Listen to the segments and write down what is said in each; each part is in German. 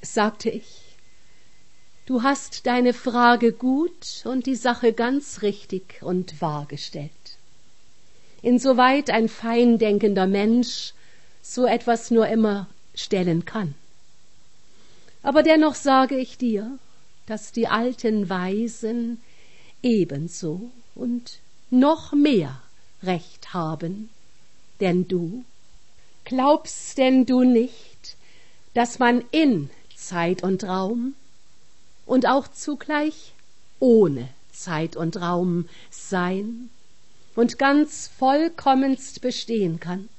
sagte ich, du hast deine Frage gut und die Sache ganz richtig und wahr gestellt. Insoweit ein feindenkender Mensch so etwas nur immer stellen kann. Aber dennoch sage ich dir, dass die alten Weisen ebenso und noch mehr Recht haben, denn du, glaubst denn du nicht, dass man in Zeit und Raum und auch zugleich ohne Zeit und Raum sein und ganz vollkommenst bestehen kann?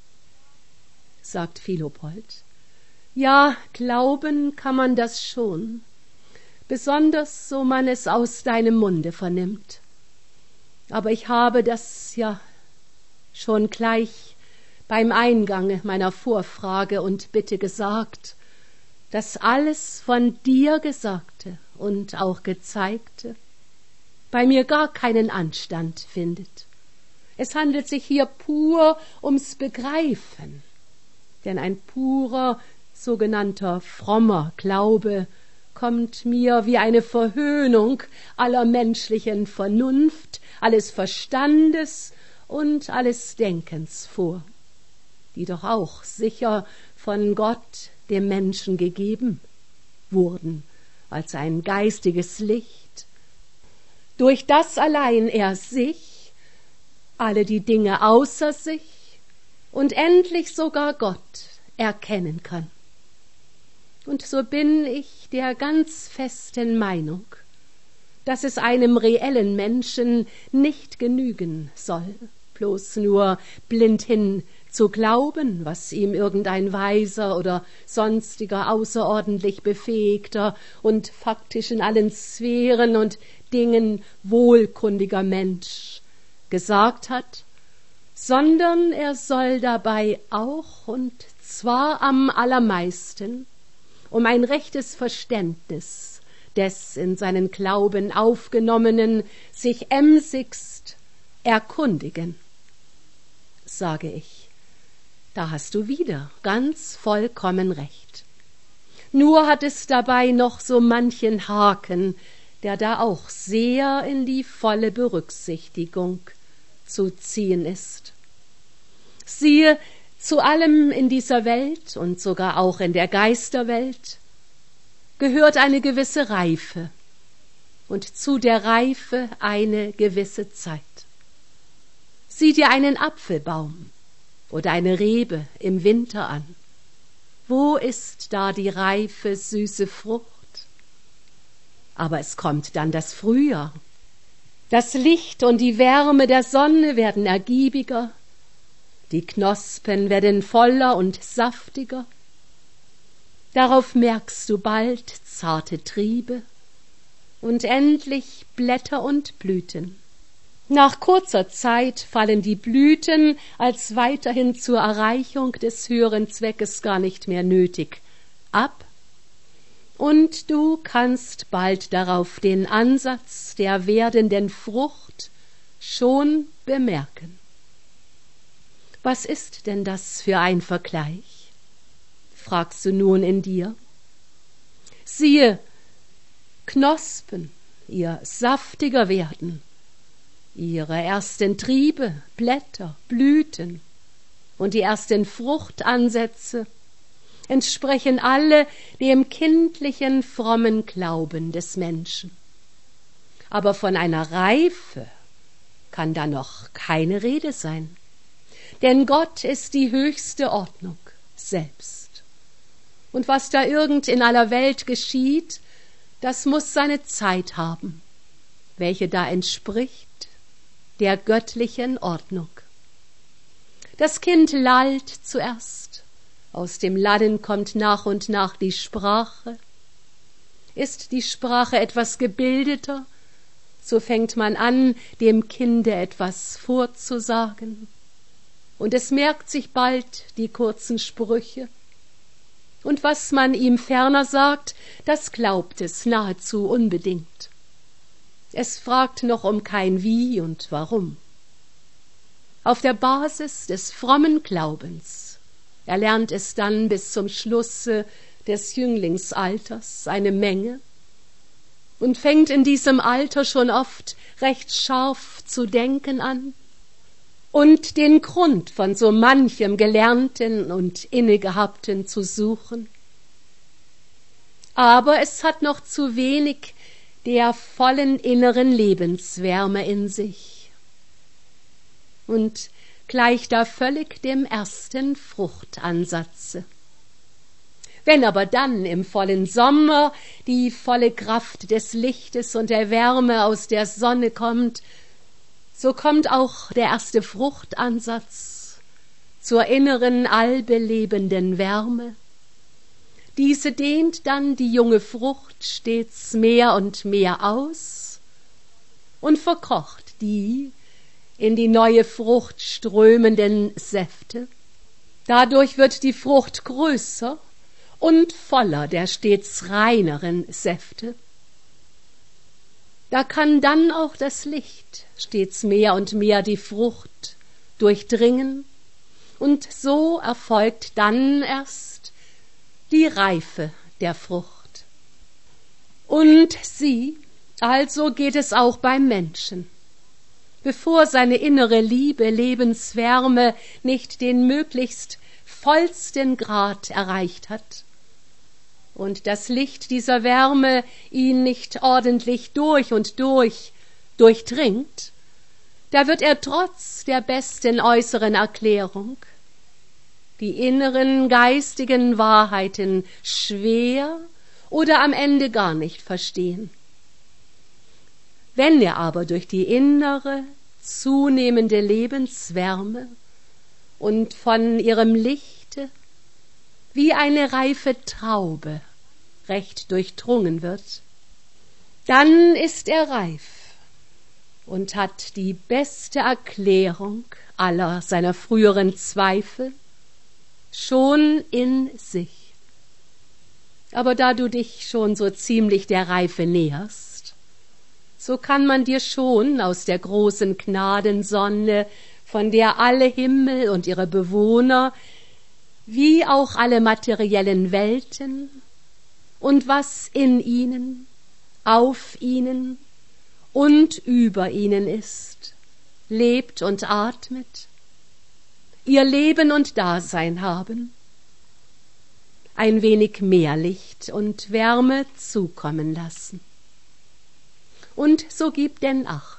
Sagt Philopold. Ja, glauben kann man das schon, besonders so man es aus deinem Munde vernimmt. Aber ich habe das ja schon gleich beim Eingange meiner Vorfrage und Bitte gesagt, dass alles von dir Gesagte und auch Gezeigte bei mir gar keinen Anstand findet. Es handelt sich hier pur ums Begreifen, denn ein purer, sogenannter frommer Glaube kommt mir wie eine Verhöhnung aller menschlichen Vernunft, alles Verstandes und alles Denkens vor, die doch auch sicher von Gott dem Menschen gegeben wurden, als ein geistiges Licht, durch das allein er sich, alle die Dinge außer sich und endlich sogar Gott erkennen kann. Und so bin ich der ganz festen Meinung, dass es einem reellen Menschen nicht genügen soll, bloß nur blindhin zu glauben, was ihm irgendein weiser oder sonstiger außerordentlich befähigter und faktisch in allen Sphären und Dingen wohlkundiger Mensch gesagt hat, sondern er soll dabei auch, und zwar am allermeisten, um ein rechtes Verständnis des in seinen Glauben aufgenommenen sich emsigst erkundigen. Sage ich, da hast du wieder ganz vollkommen recht. Nur hat es dabei noch so manchen Haken, der da auch sehr in die volle Berücksichtigung zu ziehen ist. Siehe, zu allem in dieser Welt und sogar auch in der Geisterwelt gehört eine gewisse Reife und zu der Reife eine gewisse Zeit. Sieh dir einen Apfelbaum oder eine Rebe im Winter an. Wo ist da die reife, süße Frucht? Aber es kommt dann das Frühjahr. Das Licht und die Wärme der Sonne werden ergiebiger, die Knospen werden voller und saftiger. Darauf merkst du bald zarte Triebe und endlich Blätter und Blüten. Nach kurzer Zeit fallen die Blüten als weiterhin zur Erreichung des höheren Zweckes gar nicht mehr nötig ab, und du kannst bald darauf den Ansatz der werdenden Frucht schon bemerken. Was ist denn das für ein Vergleich? Fragst du nun in dir. Siehe, Knospen, ihr saftiger werden, ihre ersten Triebe, Blätter, Blüten und die ersten Fruchtansätze entsprechen alle dem kindlichen, frommen Glauben des Menschen. Aber von einer Reife kann da noch keine Rede sein. Denn Gott ist die höchste Ordnung selbst. Und was da irgend in aller Welt geschieht, das muss seine Zeit haben, welche da entspricht der göttlichen Ordnung. Das Kind lallt zuerst, aus dem Lallen kommt nach und nach die Sprache. Ist die Sprache etwas gebildeter, so fängt man an, dem Kinde etwas vorzusagen. Und es merkt sich bald die kurzen Sprüche. Und was man ihm ferner sagt, das glaubt es nahezu unbedingt. Es fragt noch um kein Wie und Warum. Auf der Basis des frommen Glaubens erlernt es dann bis zum Schlusse des Jünglingsalters eine Menge und fängt in diesem Alter schon oft recht scharf zu denken an und den Grund von so manchem Gelernten und Innegehabten zu suchen. Aber es hat noch zu wenig der vollen inneren Lebenswärme in sich und gleicht da völlig dem ersten Fruchtansatze. Wenn aber dann im vollen Sommer die volle Kraft des Lichtes und der Wärme aus der Sonne kommt, so kommt auch der erste Fruchtansatz zur inneren, allbelebenden Wärme. Diese dehnt dann die junge Frucht stets mehr und mehr aus und verkocht die in die neue Frucht strömenden Säfte. Dadurch wird die Frucht größer und voller der stets reineren Säfte. Da kann dann auch das Licht stets mehr und mehr die Frucht durchdringen, und so erfolgt dann erst die Reife der Frucht. Und sieh, also geht es auch beim Menschen. Bevor seine innere Liebe, Lebenswärme nicht den möglichst vollsten Grad erreicht hat und das Licht dieser Wärme ihn nicht ordentlich durch und durch durchdringt, da wird er trotz der besten äußeren Erklärung die inneren geistigen Wahrheiten schwer oder am Ende gar nicht verstehen. Wenn er aber durch die innere, zunehmende Lebenswärme und von ihrem Lichte wie eine reife Traube recht durchdrungen wird, dann ist er reif und hat die beste Erklärung aller seiner früheren Zweifel schon in sich. Aber da du dich schon so ziemlich der Reife näherst, so kann man dir schon aus der großen Gnadensonne, von der alle Himmel und ihre Bewohner, wie auch alle materiellen Welten und was in ihnen, auf ihnen und über ihnen ist, lebt und atmet, ihr Leben und Dasein haben, ein wenig mehr Licht und Wärme zukommen lassen. Und so gib denn Acht.